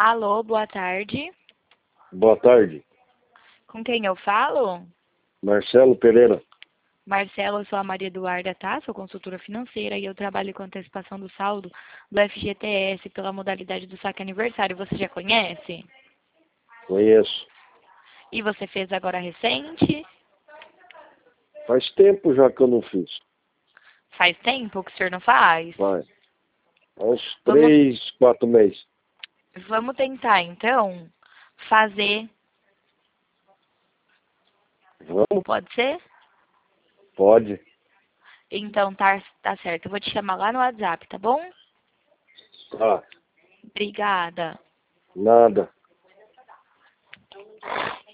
Alô, boa tarde. Boa tarde, Com quem eu falo? Marcelo Pereira. Marcelo, eu sou a Maria Eduarda, tá? Sou consultora financeira e eu trabalho com antecipação do saldo do FGTS pela modalidade do saque aniversário. Você já conhece? Conheço. E você fez agora recente? Faz tempo já que eu não fiz. Faz tempo que o senhor não faz? Vai. Há uns Vamos, 3, 4 meses. vamos tentar, então, fazer. Vamos? Pode ser? Pode. Então, tá certo. Eu vou te chamar lá no WhatsApp, tá bom? Tá. Obrigada. Nada.